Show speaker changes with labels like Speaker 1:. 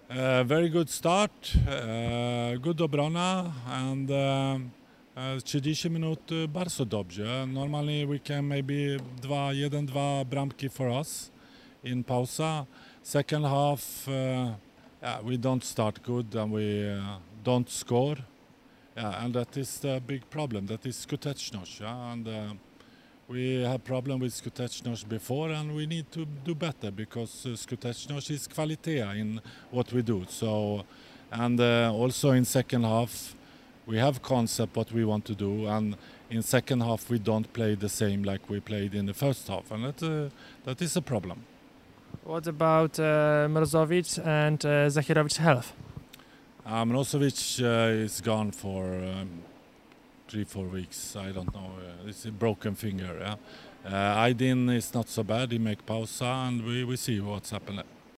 Speaker 1: Very good start, good obrona and 30 minut bardzo dobrze. Normally we can maybe 1-2 bramki for us in pausa. Second half we don't start good and we don't score. And that is the big problem. That is Skuteczność, and we have problem with Skuteczność before, and we need to do better because Skuteczność is kvalitet in what we do. So, and also in second half, we have concept what we want to do, and in second half we don't play the same like we played in the first half, and that is a problem.
Speaker 2: What about Mrozovic and Zahirovic health?
Speaker 1: Mrozovic is gone for 3-4 weeks. I don't know. It's a broken finger. Yeah? Aydin is not so bad. He make pausa, and we see what's happening.